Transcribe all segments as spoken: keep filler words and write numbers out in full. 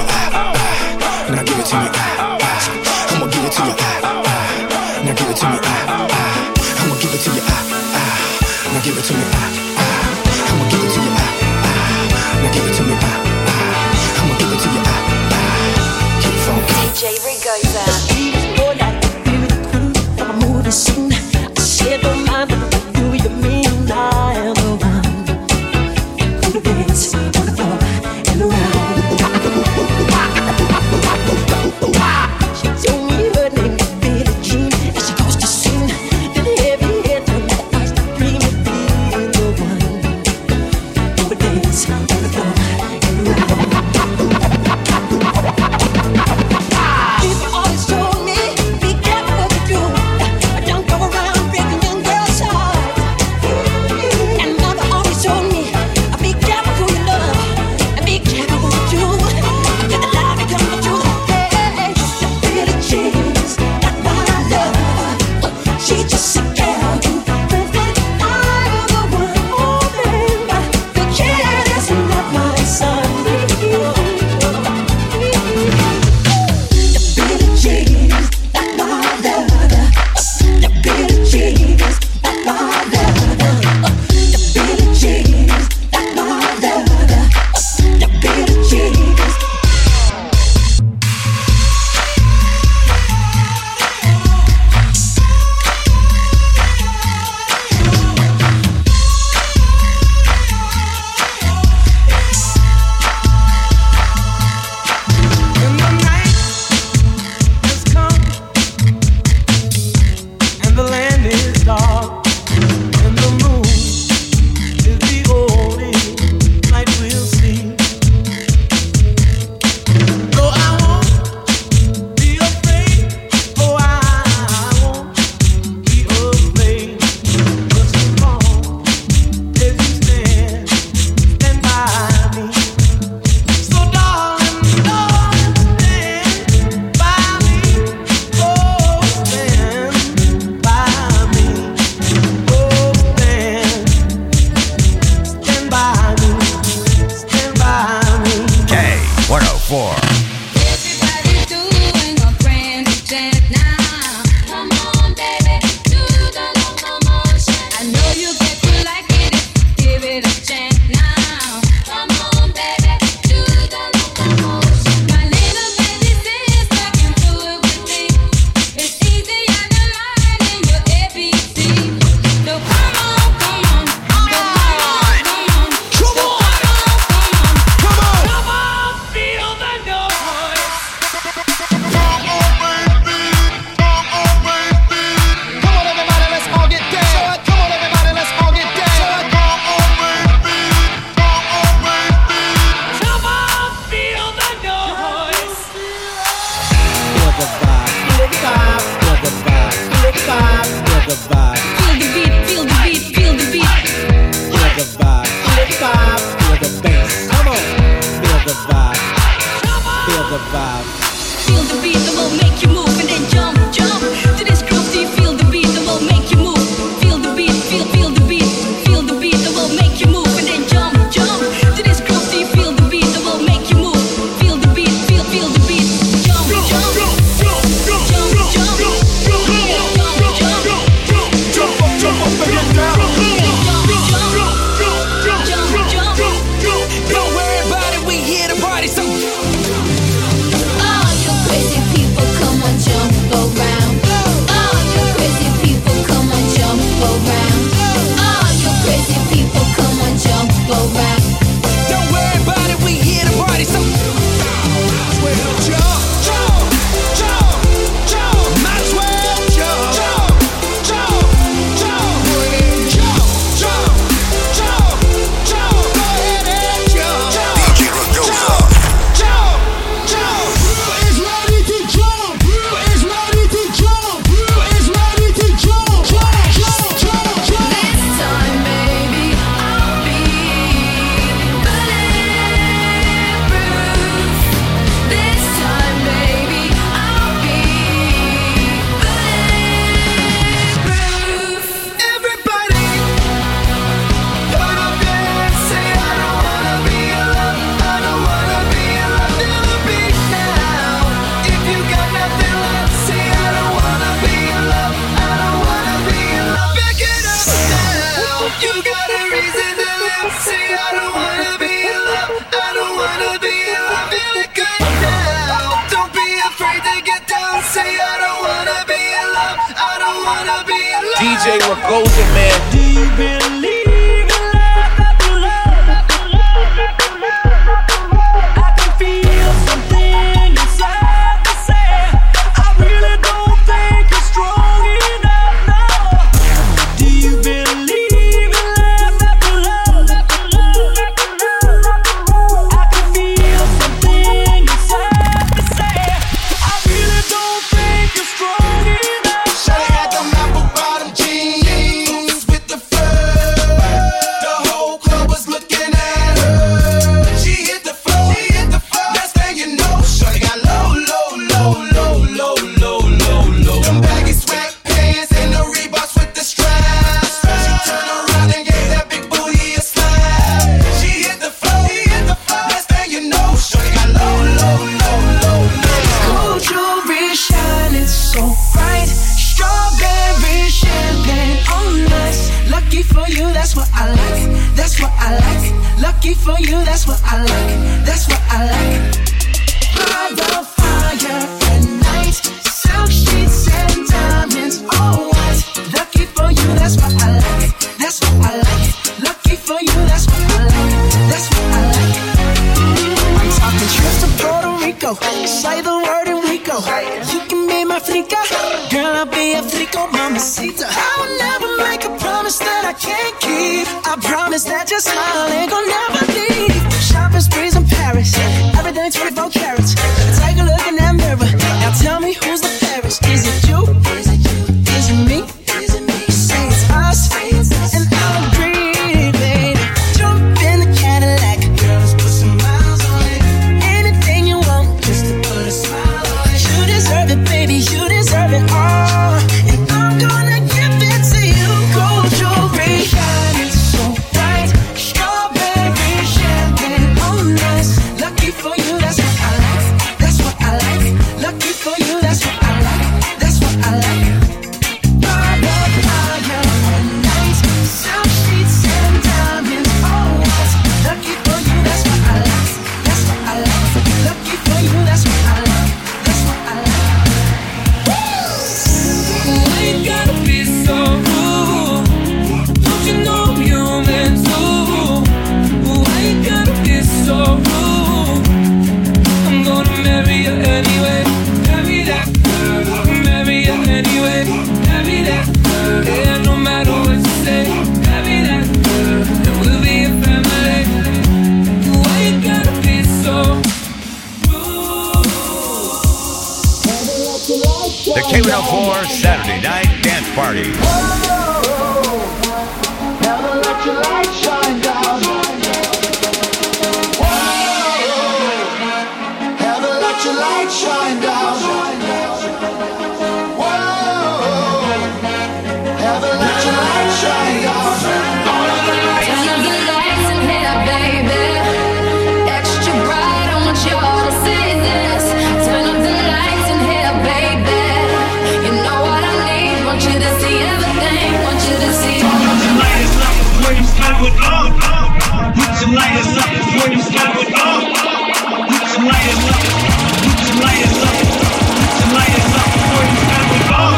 you, ah, ah. Now give it to me, ah, ah. I'ma give it to you, ah, ah. Now give it to me, ah, ah. I'ma give it to you, ah, ah. Now give it to me, ah, ah. I'ma give it to you, ah, ah. Now give it to me, ah, ah. I'ma give it to you, ah, ah. Keep funky. D J Rigo's out. More like beautiful, I'm moving soon. I said don't mind, but do you mean I am the one who dance on the floor and around? She told me her name is Billie Jean, and she goes to sing. Then heavy head on that I used to dream of being the one who would dance on the floor and around. People always told me, be careful what you do. Don't go around breaking young girls' hearts. And mother always told me, be careful who you love, and be careful what you do. Get the lie to come the truth. Hey, Billie Jean's not my love. She just a girl who thinks that I'm the one. Oh, baby, the kid is not my son. Billie Jean's not my lover. The Billie Jean's not my lover. The Billie Jean's not my lover. The Billie Jean's. When the night has come and the land is dark and the moon is the only light we'll see. No, I won't be afraid. Oh, I won't be afraid. Just as long as you stand, stand by me. So darling, darling, stand by me. Oh, stand by me. Oh, stand, stand by me. Stand by me. K one oh four. Everybody's doing a brand new dance now. Come on, baby, do the locomotion. I know you get to like it if you give it a chance now. Come on, baby, do the locomotion. My little baby sister can do it with me. It's easy as the line in your A B C. So come on, come on, come on, come on, come on, come on, come on, feel the noise. Come on, everybody, let's all get down. Come on, everybody, let's all get down. Come on, feel the noise. Feel the vibe, feel the vibe, feel the vibe, feel the vibe, feel the vibe, Feel the beat, feel the beat, feel the beat. feel the vibe, feel the vibe, feel the bass. Come on, feel the vibe, feel the vibe. Feel the beat that will make you move and then jump, jump to this groove. Do you feel the beat that will make you move? Feel the beat, feel, feel the beat, feel the beat that will make you move and then jump, jump to this groove. Do you feel the beat that will make you move? Feel the beat, feel, feel the beat, jump, jump, jump, jump, jump, jump, jump, Jump up, jump up and get down. Don't worry about it, we here to party, so All you crazy people, come on, jump around. I don't wanna be in love. I don't wanna be in love. Feel it good now. Don't be afraid to get down. Say I don't wanna be in love. I don't wanna be in love. D J Ragosa, man. Do you believe in love after love? I can feel something inside me say I really don't think you're strong enough now. Do you believe in love after love? I can feel something inside me say I really don't think you're strong enough. Shawty had them apple bottom jeans with the fur. The whole club was looking at her. She hit the floor, she hit the floor. Next thing you know, Shawty got low, low, low, low, low, low, low, low. Them baggy sweatpants and the Reeboks with the straps. She turned around and gave that big booty a slap. She hit the floor, she hit the floor. Next thing you know, Shawty got low, low, low, low, low. Gold jewelry shining so bright, strawberry champagne on us. Lucky for you, that's what I like. That's what I like. Lucky for you, that's what I like. That's what I like. By the fire at night, silk sheets and diamonds, all white. Lucky for you, that's what I like. That's what I like. Lucky for you, that's what I like. That's what I like. I'm talking trips to Puerto Rico. Say the word and we go. You can be my flica, girl, I'll be a flico, mamacita. I'll never make a promise that I can't keep. I promise that your smile ain't gon' never leave. Shopping sprees in Paris, everything twenty-four carats. Take a look in that mirror. Now tell me who's the fairest. Is it you? Is it you? Is it me? Is it me? Say it's us, and I'll agree, baby. Jump in the Cadillac, girl, let's put some miles on it. Anything you want, just to put a smile on it. You deserve it, baby, you deserve it all. And I'm gonna give it to you. Gold jewelry shining so bright, strawberry champagne on us. Lucky for you, that's what I like. That's what I like. Lucky for you, that's what I like. That's what I like. By the fire at night, silk sheets and diamonds, all white. Lucky for you, that's what I like. That's what I like. Lucky for you, that's what I like. That's what I like. Why you gotta be so rude? Don't you know you're meant to? Why you gotta be so rude? I'm gonna marry you anyway. Marry that girl. Marry you anyway. Marry that girl. Yeah, no matter what you say. Marry that girl. And we'll be a family. Why you gotta be so rude? The K one oh four Saturday Night Dance Party. Never let your light shine down. Whoa, never let your light shine down. Whoa, never let your light shine down. Turn up the lights in here, baby. Extra bright, I want you all to see this. Turn up the lights in here, baby. You know what I need. Want you to see everything. Want you to see. Put your lighters up before you start with love. Put your lighters up before you start with love. Put your lighters up. Put your lighters up. Put your lighters up before you start with love.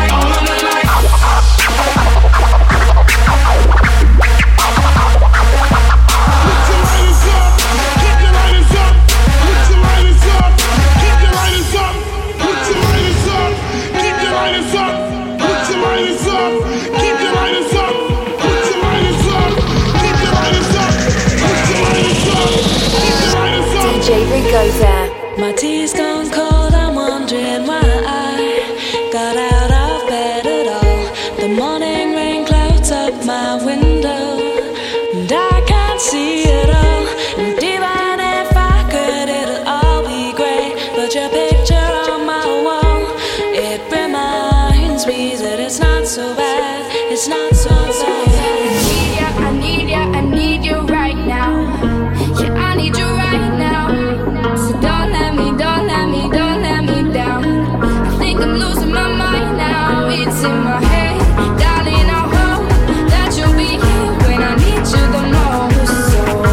D J Ragosa. My tea's gone cold, I'm wondering why I got out of bed at all. The morning rain clouds up my window, and I can't see it all. And even if I could, it'll all be great. But your picture on my wall, it reminds me that it's not so bad. It's not so bad. I need ya, I need ya, I need you right now. Yeah, I need you right now. So don't let me, don't let me, don't let me down. I think I'm losing my mind now. It's in my head, darling. I hope that you'll be here when I need you the most. So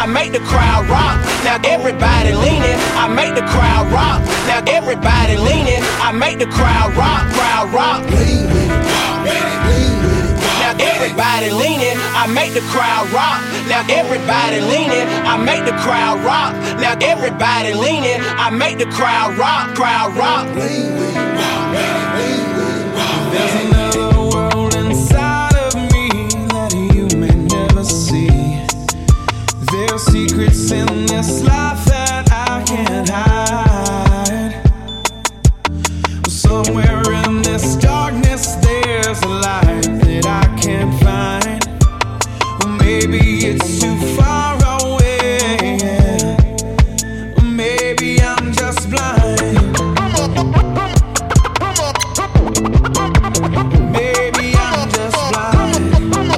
I make the crowd rock. Now everybody leaning, I make the crowd rock. Now everybody leaning, I make the crowd rock, crowd rock. Lean with it, walk with it, lean with it. Now everybody leaning, I make the crowd rock. Now everybody leaning, I make the crowd rock. Now everybody leaning, I make the crowd rock, crowd rock. Lean with it, walk with it, lean with it, walk with it. There's another world inside of me that you may never see. There's secrets in this life that I can't hide. Somewhere in this darkness there's a light that I can't find. Or maybe it's too far away. Or maybe I'm just blind. Maybe I'm just blind.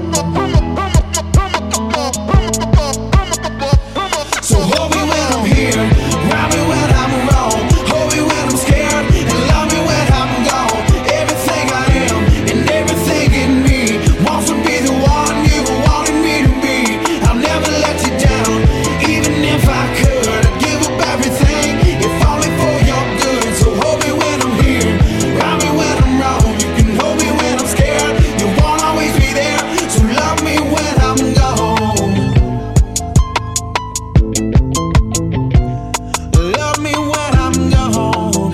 So hold me when I'm here, round me when I'm wrong, hold me when I'm scared, and love me when I'm gone. Everything I am and everything in me wants to be the one you wanted me to be. I'll never let you down, even if I could. I'd give up everything, if only for your good. So hold me when I'm here, round me when I'm wrong. You can hold me when I'm scared, you won't always be there. So love me when I'm gone. Love me when I'm gone.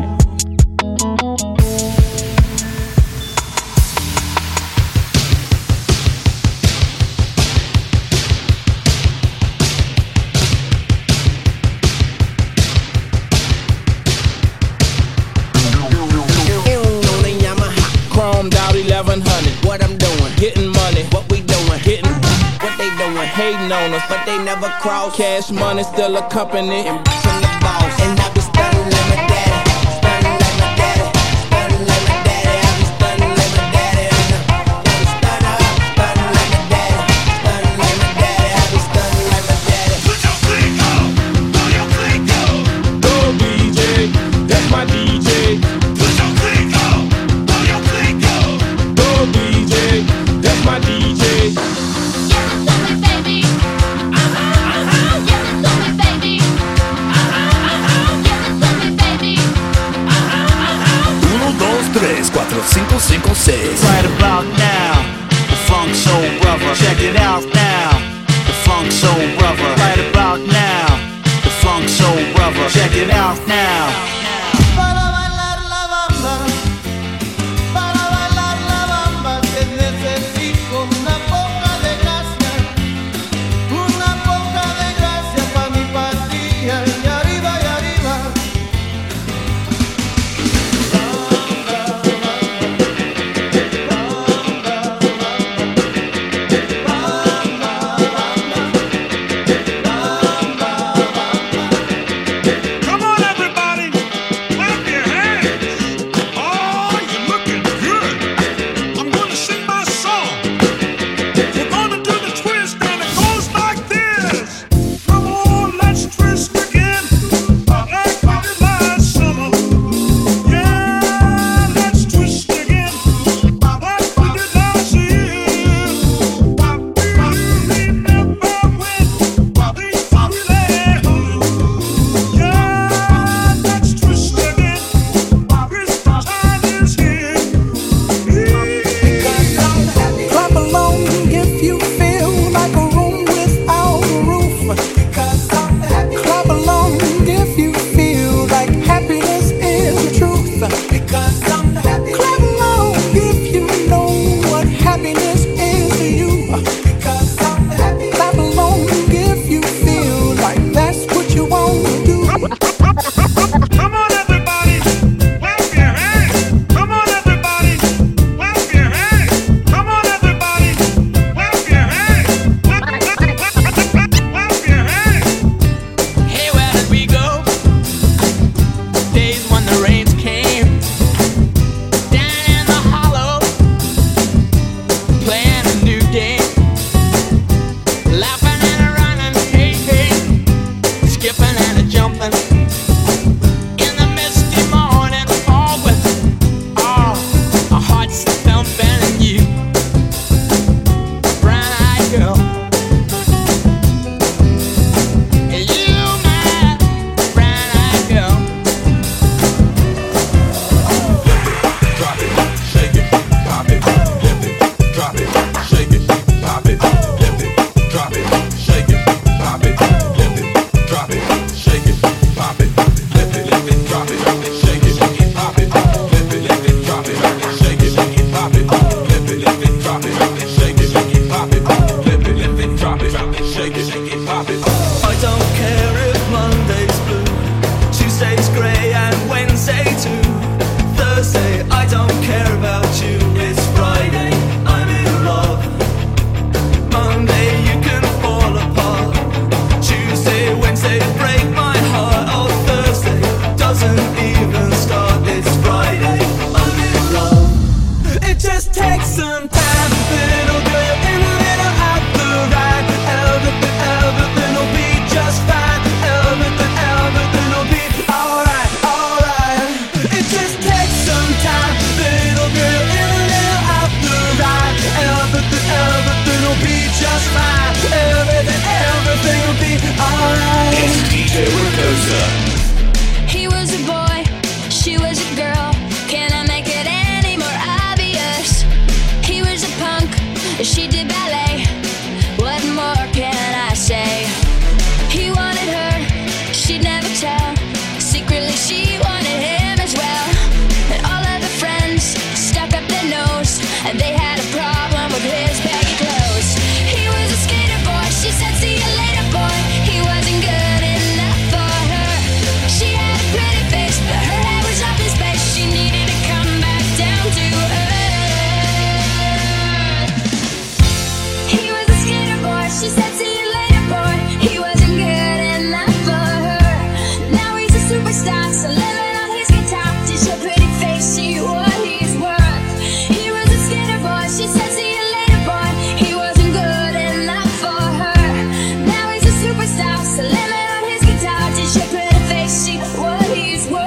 On the Yamaha, chromed out eleven hundred. What I'm doing, getting money. What we doing, getting what they doing, hating on us, but they never cross. Cash money still a company, and from the boss. And I be stunning like my daddy, stunning like my daddy, stunning like my daddy. I be stunning like my daddy. I be stunning, stunning like my daddy, stunning like my daddy. I be stunning like my daddy. Put your click on, throw your click on. Go D J, that's my D J. Put your click on, throw your click on. Go D J, that's my D J. Uno, dos, tres, cuatro, cinco, cinco, seis. Right about now, the Funk Soul Brother. Check it out now, the Funk Soul Brother. Right about now, the Funk Soul Brother. Check it out now. Para bailar la bamba, para bailar la bamba, te necesito una poca de gracia, una poca de gracia pa' mi patria, y arriba y arriba. Come on, everybody. He was a boy, she was a girl. Can I make it any more obvious? He was a punk, she did ballet. What more can I say? He wanted her, she'd never tell. Secretly she wanted him as well. And all of the friends stuck up their nose, and they had a problem with his baggy clothes. He was a skater boy, she said see you later boy. He wasn't good enough for her. She had a pretty face, but her head was up in space. She needed to come back down to earth. He was a skater boy, she said see you later boy. He wasn't good enough for her. Now he's a superstar, so living on his guitar. Did your pretty face see what he's worth? He was a skater boy, she said see you later boy. He wasn't good enough for her. Now he's a superstar, so living on his guitar. Did your pretty face see what he's worth?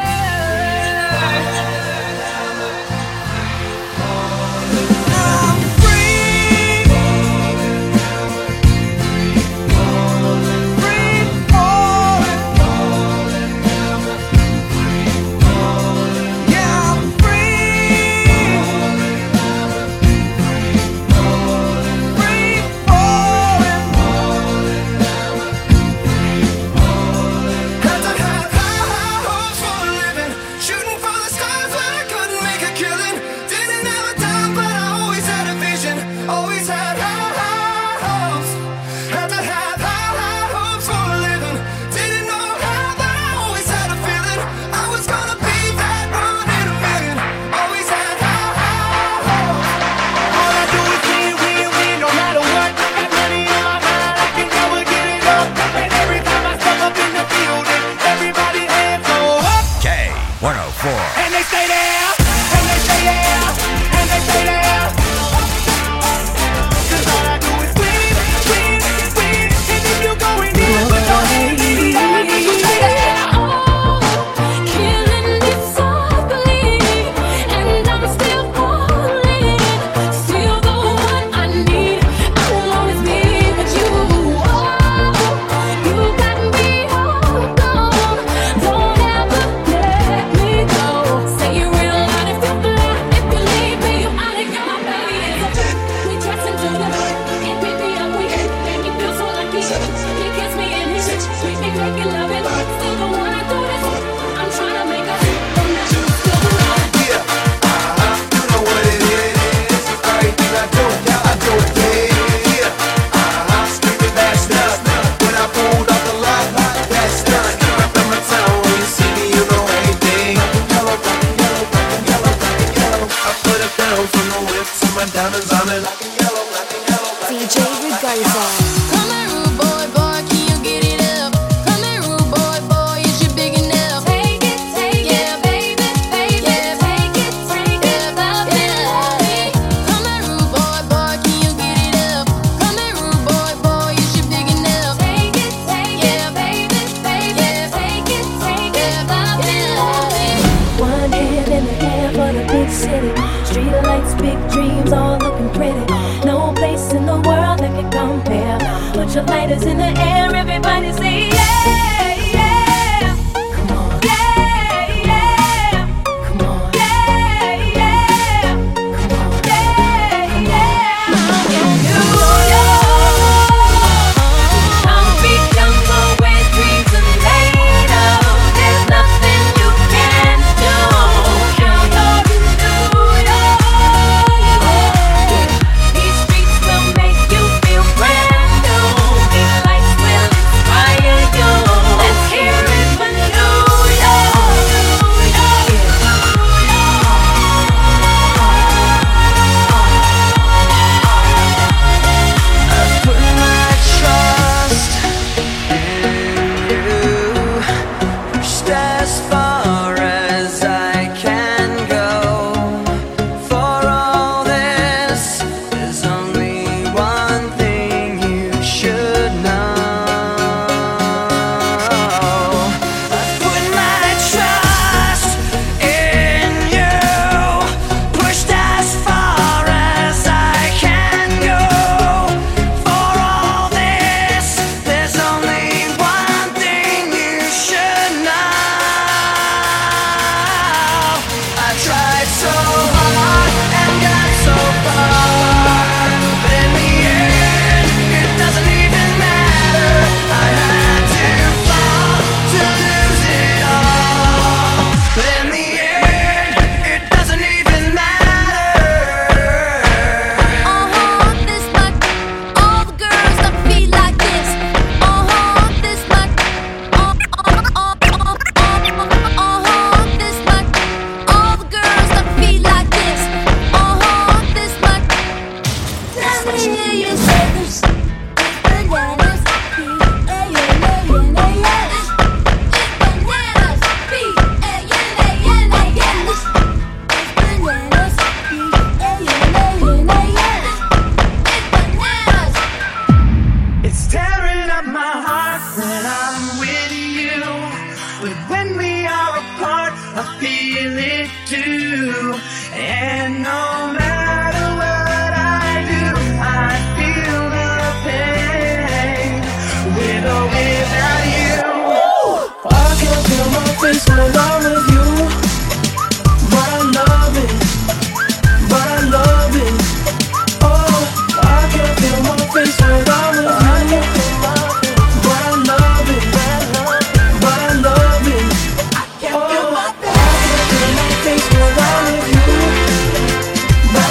These streets will make you feel brand new. These lights will inspire It's tearing up my heart when I'm with you. But when we are apart, I feel it too. And no matter what I do, I feel the pain. With or without you. I can feel my face when I'm with you. But I love it. But I love it. Oh, I can feel my face when I'm with you. But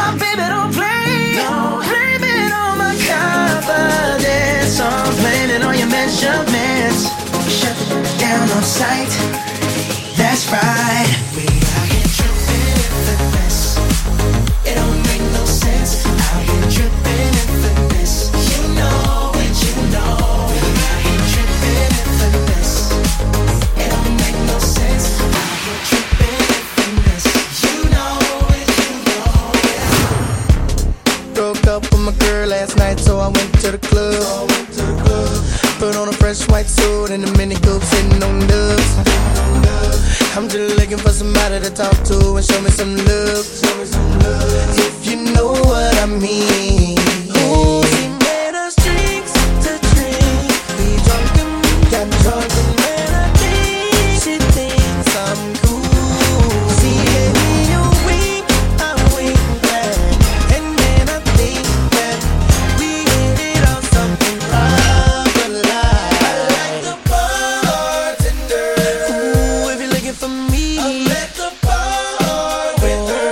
baby, don't play. No. Blame it on my confidence. I'm blaming on your measurements. Shut down on sight. That's right. We out here tripping in finesse. It don't make no sense. Out here tripping in finesse. You know it, you know it. We out here tripping in finesse. It don't make no sense. Out here tripping in finesse. You know it, you know it. Broke up with my girl last night, so I went to the club. So I went to the club. Put on a fresh white suit and a mini coupe sitting on dubs. I'm just looking for somebody to talk to and show me some love. Show me some love. If you know what I mean. Ooh, she made us drinks to drink. We drunk and got drunk and man, I think she thinks I'm cool. She gave me a wink, I wink back, and then I think that we hit it on something proper like. I like the bartender. Ooh, if you're looking for me, I'm at the bar with her.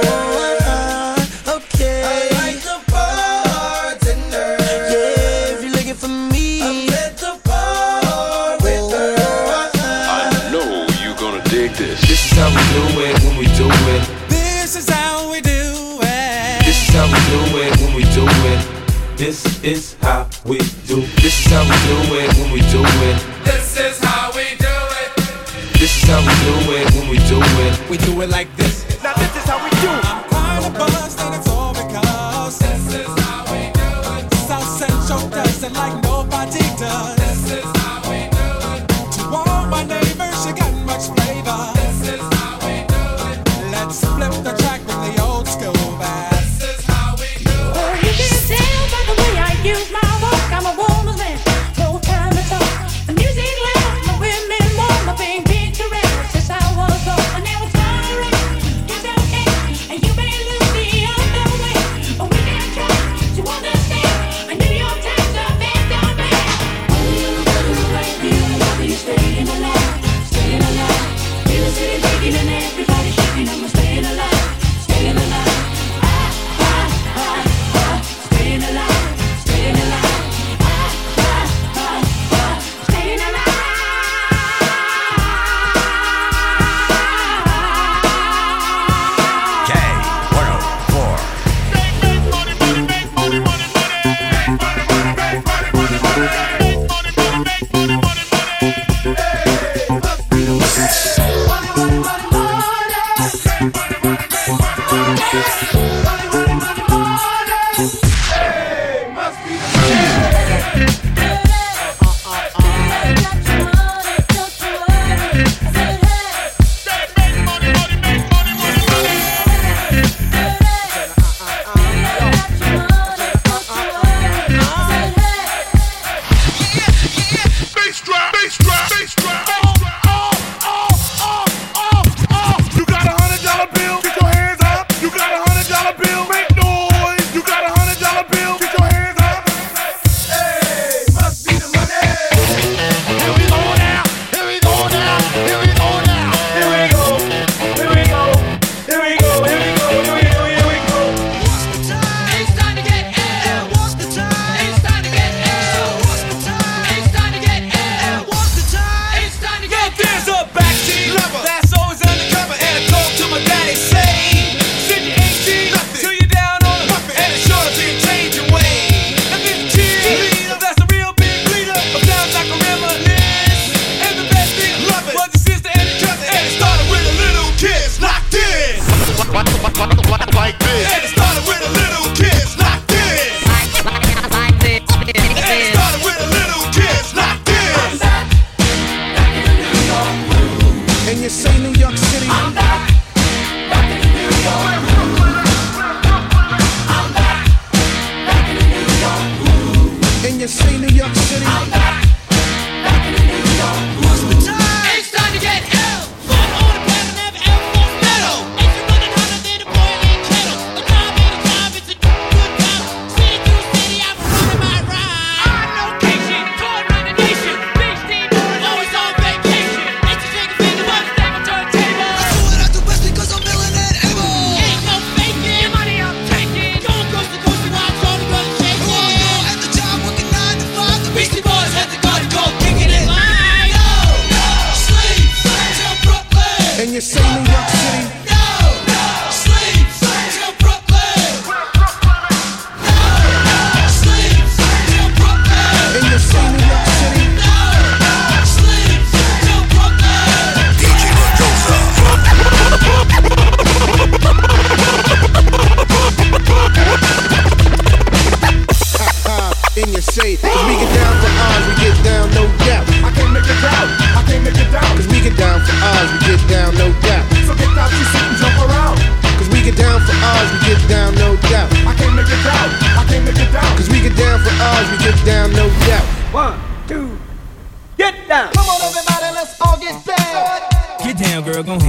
Okay. I like the bartender. Yeah, if you're looking for me, I'm at the bar with her. I know you're gonna dig this. This is how we do it when we do it. This is how we do it. This is how we do it when we do it. This is how we do. This is how we do it when we do it. This is how we do it. This is how we do it when we do it. We do it like this. Now this is how we do. I'm kind of buzzed and it's all because this is how we do it. South Central does it like nobody does. This is how we do it. To all my neighbors, you got much flavor. This is how we do it. Let's flip the track with the old school back. This is how we do it. Oh, you can tell by the way I use my walk. I'm a woman's man, no time to talk. The music loud, my women warm, my pain picturesque. Since I was born, I never tolerate. It's okay, and you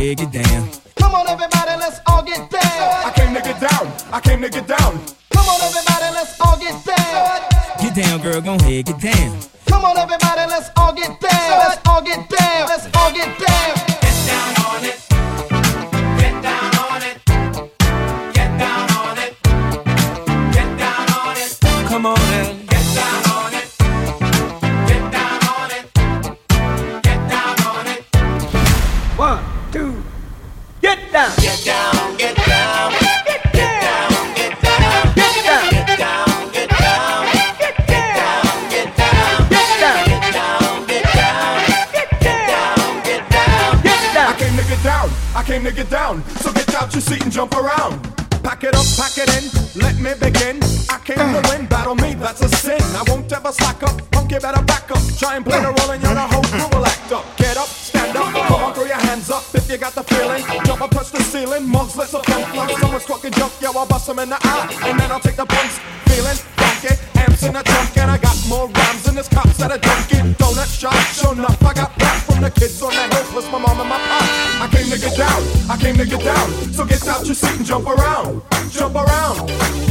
ahead, get down. Come on, everybody, let's all get down. I came to get down. I came to get down. Come on, everybody, let's all get down. Get down, girl, go ahead, get down. Come on, everybody, let's all get down. Let's all get down. Let's all get down. Get down on it. Get down on it. Get down on it. Get down on it. Come on in. Get down on it. Get down on it. Get down on it. One, two, get down. Get down, get down. Get down, get down. Get down. Get down, get down. Get down, get down. Get down. Get down, get down. Get down, get down. Get down. I came to get down. I came to get down. So get out your seat and jump around. Pack it up, pack it in. Let me begin. I came to win. Battle me, that's a sin. I won't ever slack up. Punk, you better back up. Try and play the role and you're the whole crew will act up. Get up, stand up. Come on, throw your hands up if you got the feeling. Jump up, touch the ceiling. Mugs, let's up, punk, flunk. Someone's talking junk, yo, I'll bust them in the eye. And then I'll take the punks. Feeling funky. Amps in the trunk and I got more rhymes than this cops that are dunking. Donut shop, sure enough. I got rap from the kids on the hill, plus my mom and my pop. I came to get down. I came to get down. So get out your seat and jump around. Jump around.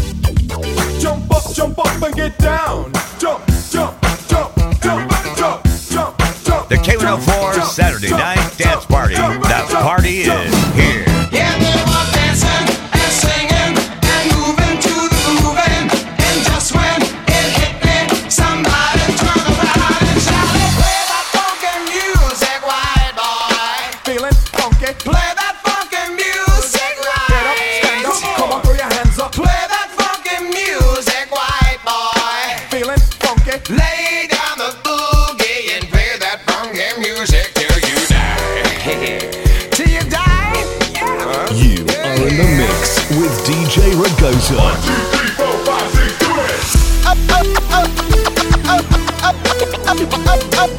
Jump up, jump up and get down. Jump, jump, jump, jump, jump, jump, jump. The K one oh four Saturday Night Dance Party. The party is here. Yeah, they were dancing and singing and moving to the grooving. And just when it hit me, somebody turned around and shouted, "Play that funky music, white boy." Feeling funky. Play that funky music, right. Get up, stand up. Come on, throw your hands up. Play that funky music, white boy. Feeling funky. Lay down the boogie and play that funky music till you die. Till you die? Yeah. You are in the mix with D J Ragosa. One, two, three, four, five, six, do it. Up, up, up, up, up, up, up, up,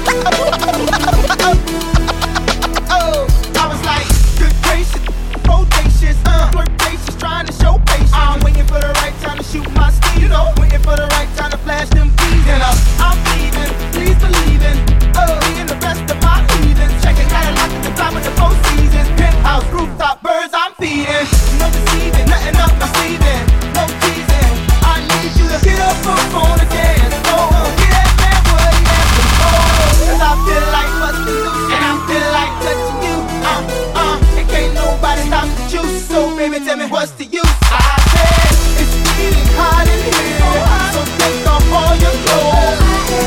up. Oh, I was like, good gracious, bodacious, uh, flirtatious, trying to show patience. I'm waiting for the right time to shoot my steam, you know, waiting for the right time to flash them keys. And uh, I'm leaving, please believe in, oh, being the best of my heathens. Checking Cadillac at the top of the four seasons, penthouse, rooftop, birds I'm feeding. No deceiving, nothing up my sleeving, no teasing. I need you to get up on the dance floor, get that man what he asking for. 'Cause I feel like busting loose and I feel like touching you. Uh, uh, and can't nobody stop the juice. So baby, tell me what's the use? I said it's getting hot in here, so take off all your clothes.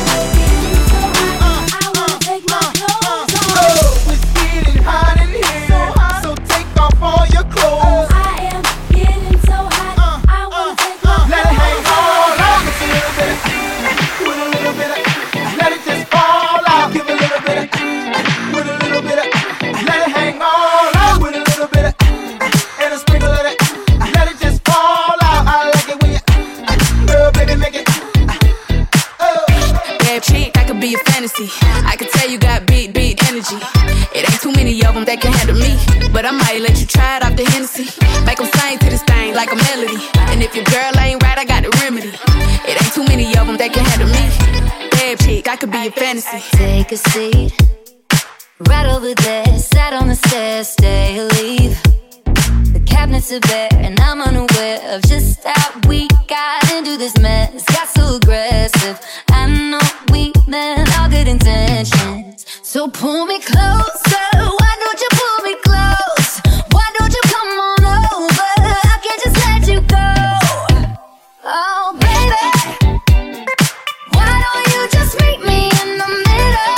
Oh, it's getting hot in here, so take off all your clothes. I am getting so hot. I wanna take off. Let it hang all out, just a little bit of, with a little bit of, let it just fall out. Give a little bit of, with a little bit of, let it hang all out, with a little bit of, and a sprinkle of it. Let it just fall out. I like it when you, girl, baby, make it. Oh. Bad chick, I could be a fantasy. I could tell you got big, big energy. It ain't too many of them that can handle me, but I might let you try it off the Hennessy. Make them sing to this thing like a melody. And if your girl ain't right, I got the remedy. It ain't too many of them that can handle me. Bad chick, I could be a fantasy. Take a seat, right over there. Sat on the stairs, stay or leave. The cabinets are bare, and I'm unaware of just how we got into this mess. Got so aggressive. I know we meant all good intentions. So pull me closer. Why don't you pull me close? Why don't you come on over? I can't just let you go. Oh, baby, why don't you just meet me in the middle?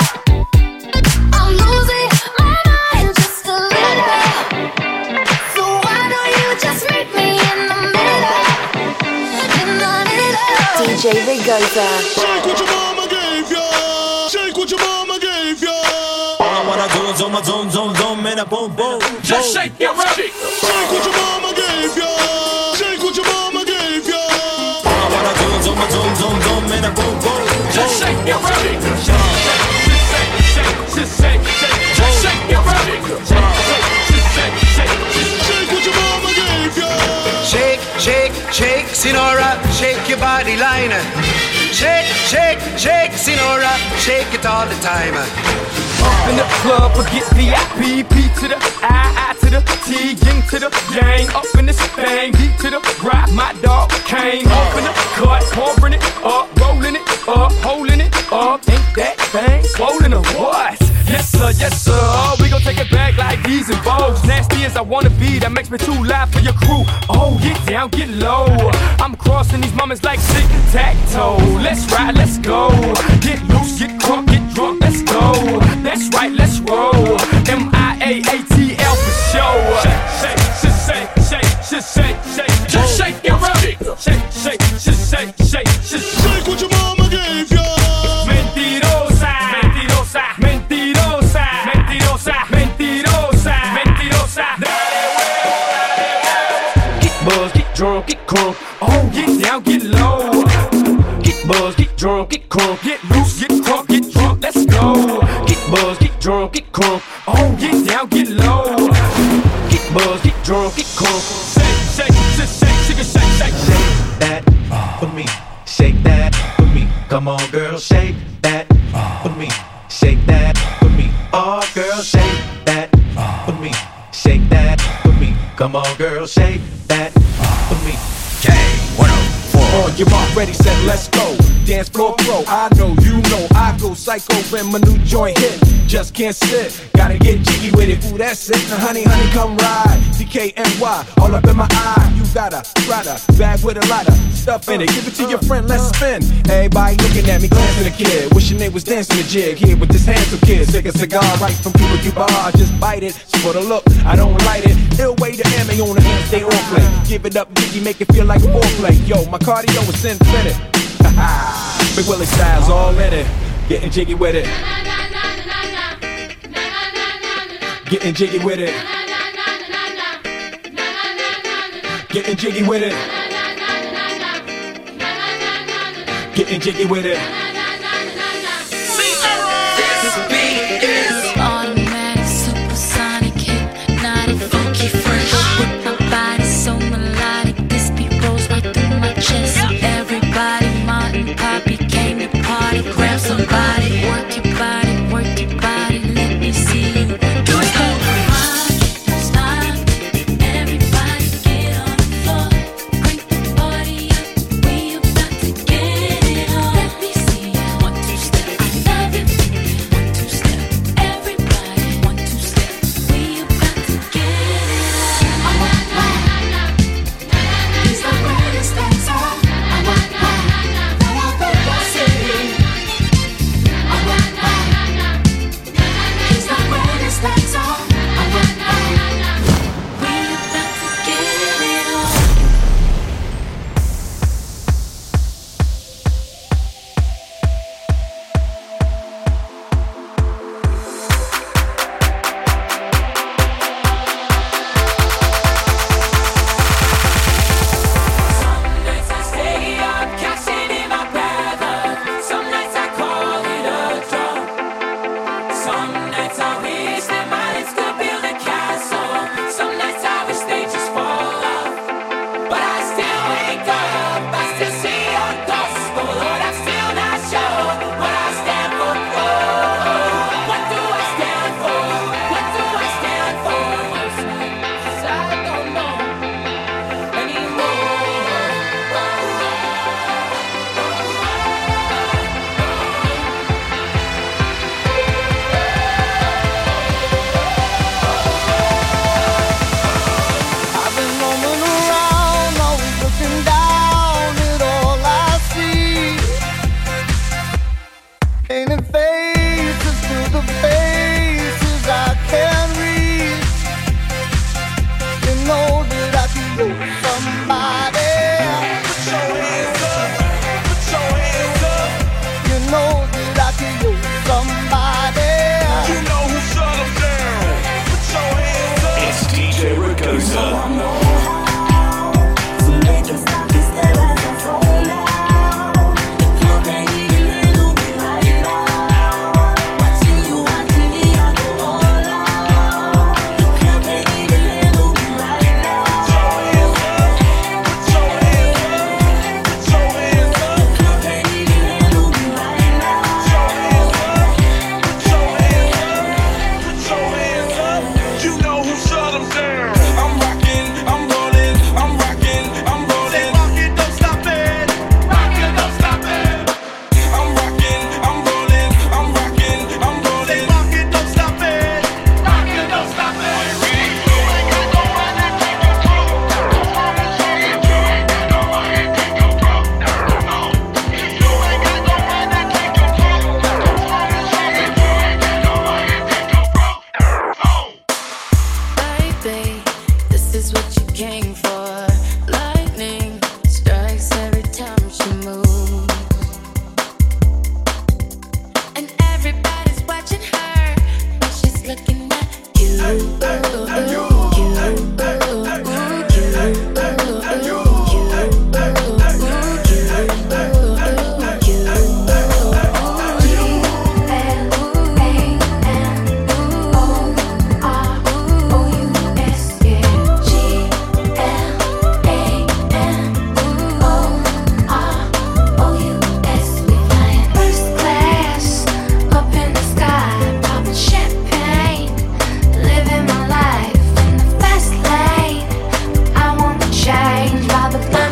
I'm losing my mind just a little. So why don't you just meet me in the middle? In the middle. D J Ragosa. Shake what your mama gave ya. Shake what your mama gave ya. All I wanna do is zoom, zoom, zoom, zoom, and a boom, boom. Just shake your shake. Shake what your mama gave ya. Shake what your mama gave ya. All I wanna do is zoom, zoom, zoom, zoom, and a boom, boom. Just shake your shake. Just shake, shake, just shake, shake, just shake your shake. Just shake, shake, just shake what your mama gave ya. Shake, shake, shake, Sinora, shake your body line. Shake, shake, shake, Sinora, shake it all the time. Up in the club, forget V I P. P to the I, I to the T, Ying to the gang. Up in this thing, D to the rock. My dog came up in the cut, pouring it up, rolling it up, holding it up. Ain't that thing swollen or what? Yes sir, yes sir. We gon' take it back like these and Vogues. Nasty as I wanna be, that makes me too loud for your crew. Oh, get down, get low. I'm crossing these moments like tic-tac-toe. Let's ride, let's go. Get loose, get crunk, get drunk, let's go. That's right, let's roll. M I A A T L for show. Shake, shake, shake, shake, shake, shake, shake. Just shake it up. Shake, shake, shake, shake, shake, shake. Shake what your mama gave ya. Mentirosa, mentirosa, mentirosa, mentirosa, mentirosa, mentirosa. Get buzzed, get drunk, get crunk. Oh, get down, get low. Get buzzed, get drunk, get crunk. Get loose, get crunk, get drunk. Let's go. Get buzzed, get drunk, get crunk. Oh, get down, get low. Get buzzed, get drunk, get crunk. Shake, shake, shake, shake, shake, shake, shake, shake that for me. Shake that for me. Come on, girl, shake that for me. Shake that for me. Oh, girl, shake that for me. Shake that for me. Come on, girl, shake that for me. K one oh four. On your mark, ready, set, let's go. Dance floor pro, I know, you know, I go psycho when my new joint hit. Just can't sit, gotta get jiggy with it. Ooh, that's it. Now, honey, honey, come ride. D K N Y, all up in my eye. You got a Prada bag with a lot of stuff in it. Give it to your friend, let's spin. Everybody looking at me, glancing at the kid. Wishing they was dancing the jig here with this handsome kid. Take a cigar right from Cuba Cuba. I just bite it. So for the look, I don't light it. Ill way to ammo on the hand, stay on play. Give it up, Jiggy, make it feel like foreplay. Yo, my cardio is infinite. Big Willie style's all in it. Getting jiggy with it. Getting jiggy with it. Getting jiggy with it. Getting jiggy with it. This beat is automatic, supersonic, hypnotic, funky, fresh. With my body so melodic, this beat rolls right through my chest. Everybody, Martin, Poppy came to party. Grab somebody, work your body, work your body. Let me see you do it. I've been roaming around, always looking down.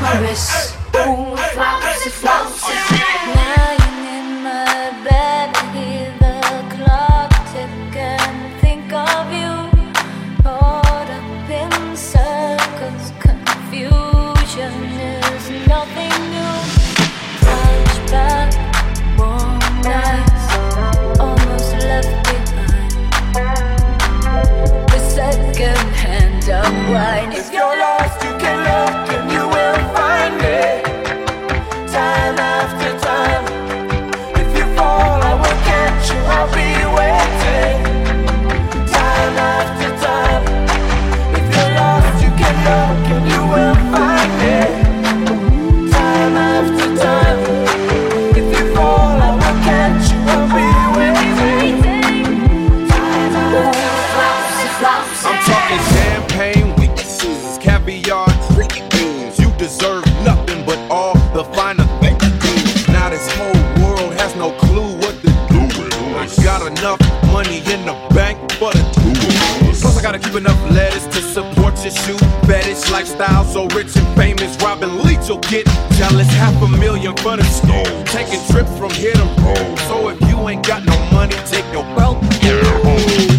Paris. Boom, flouncy, flouncy. Lying in my bed, I hear the clock tick and think of you. Caught up in circles, confusion is nothing new. Flashback, warm nights, almost left behind. The second hand of wine. If you're lost, you can look and you will find it. Time after time. If you fall, I will catch you, I'll be waiting. Time after time. If you're lost, you can look and you will find it. Time after time. If you fall, I will catch you, I'll be waiting. Time after time. I'm talking champagne weaknesses, caviar, tricky things. You deserve nothing but all the finer things. Now this whole world has no clue what to do with us. I got enough money in the bank for the two of us. Plus I gotta keep enough lettuce to support your shoe fetish lifestyle. So rich and famous, Robin Leach will get jealous. Half a million for the school, taking trips from here to Rome. So if you ain't got no money, take your broke ass home.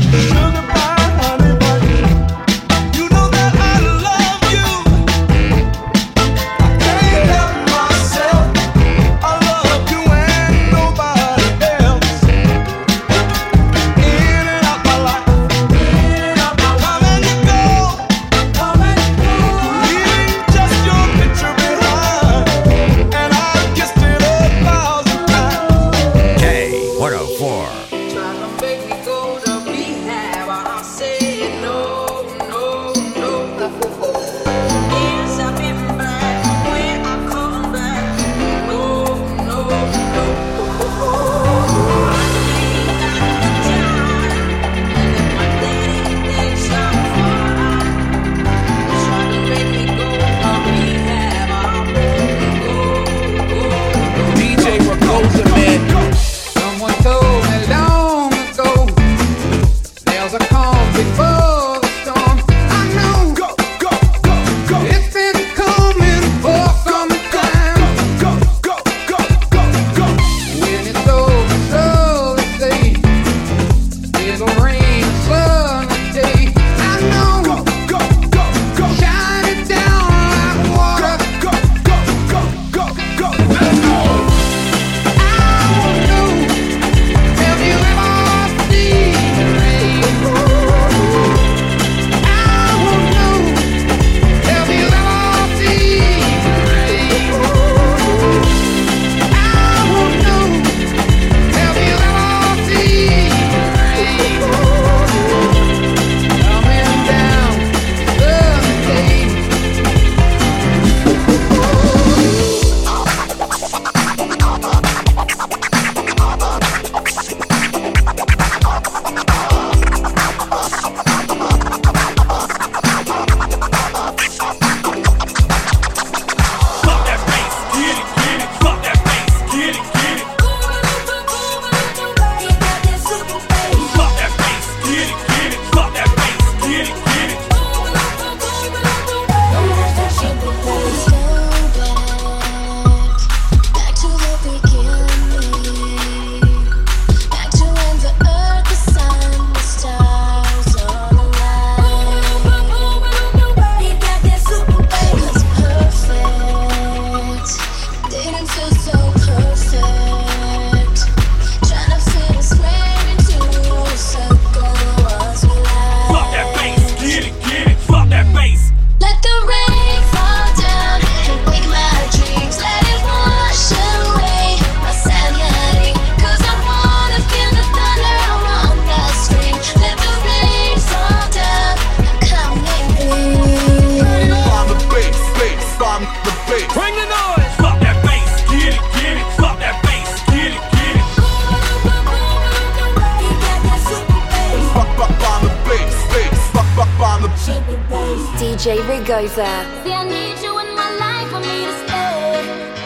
D J Rigoza. See, I need you in my life for me to stay.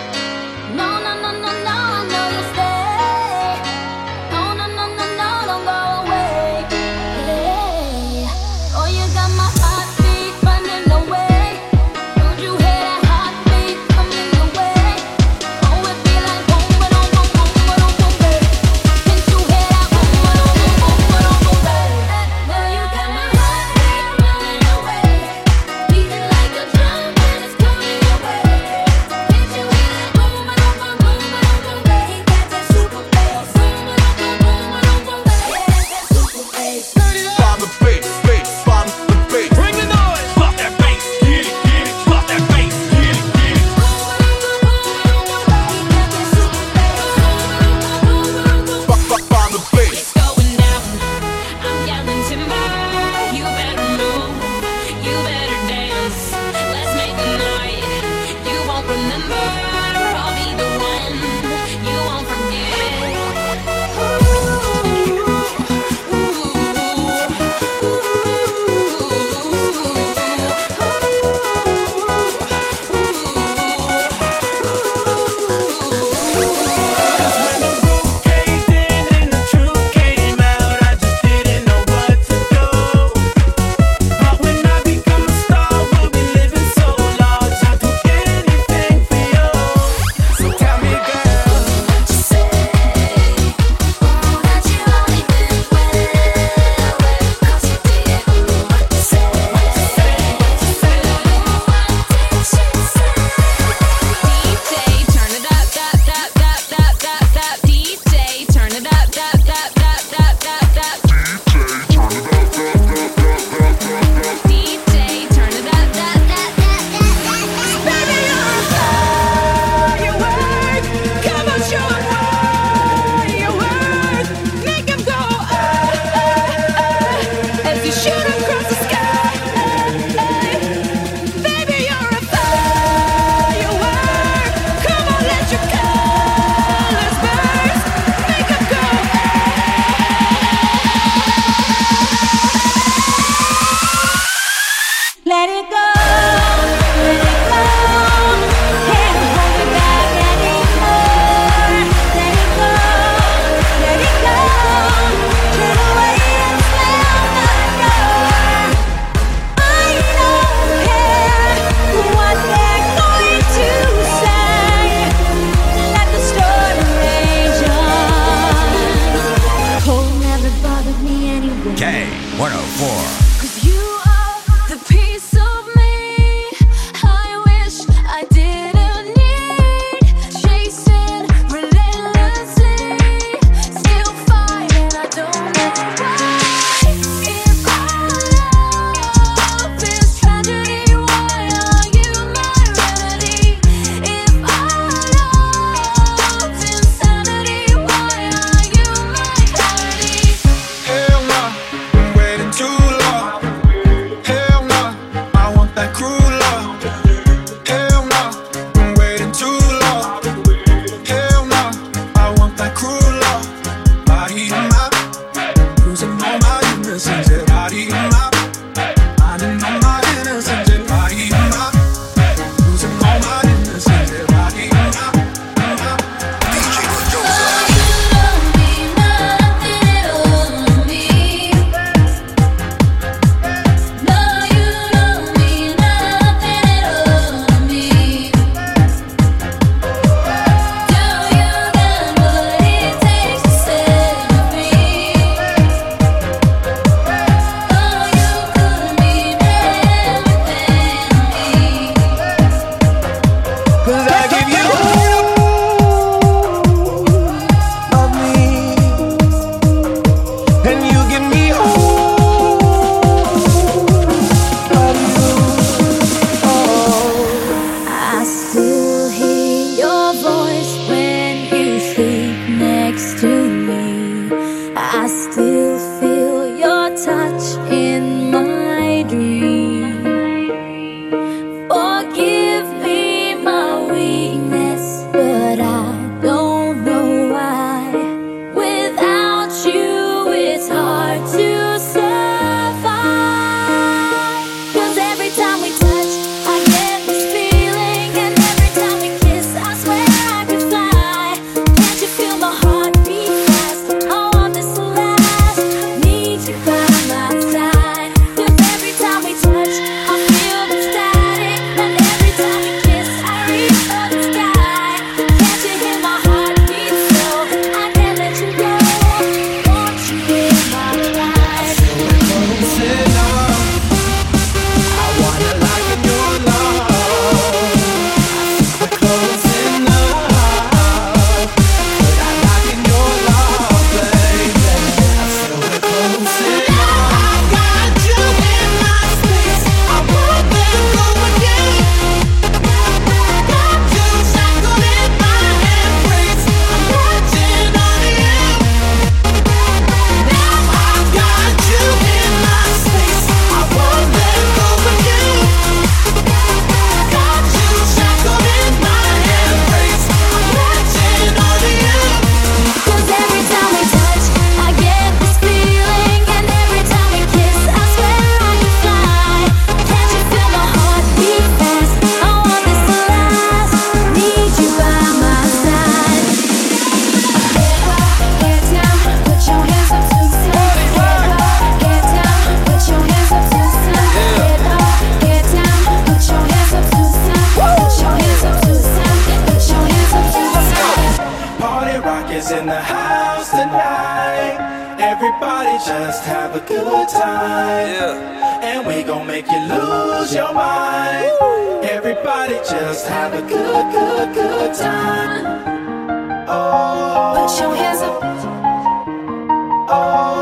No, no, no, no, no, I know you stay. No, no, no, no, no, don't go away. Hey. Oh, you got my heartbeat running away. Don't you hear that heartbeat I give you of me, and you give me of you. I still hear your voice when you sleep next to me. I still feel your touch in my dream. Forgive me my weakness, but I don't know why. Without you, it's hard to survive. 'Cause every time we touch, I get this feeling, and every time we kiss, I swear I could fly. Can't you feel my heart beat fast? I want this to last. Need you by my side. 'Cause every time we touch, I feel the static, and every time we kiss, I reach for the sky. Can't you hear my heart beat so? I can't let you go. Want you in my life. close enough. I wanna lock in your love. We're close enough. Could I lock in your love, baby? I feel we're close enough. I got you in my space. I won't let go again. Got you shackled in my embrace. I'm watching on you. Now I got you in my space. I won't let go of you. Got you shackled in my embrace. I'm watching on you. 'Cause every time we touch, I get this feeling, and every time we kiss, I swear I could fly. Can't you feel my heart beat fast? I want this to last. Need you by my side. Get up, get down, put your hands up to the sun. Get up, get down, put your hands up to the sun. Get up, get down, put your hands up to the sun. Put your hands up to the sun. Put your hands up to the sun. Party rock is in the house tonight. Everybody just have a good time. And we gon' make you lose your mind. Everybody just have a good, good, good time. Oh, Put your hands up. oh.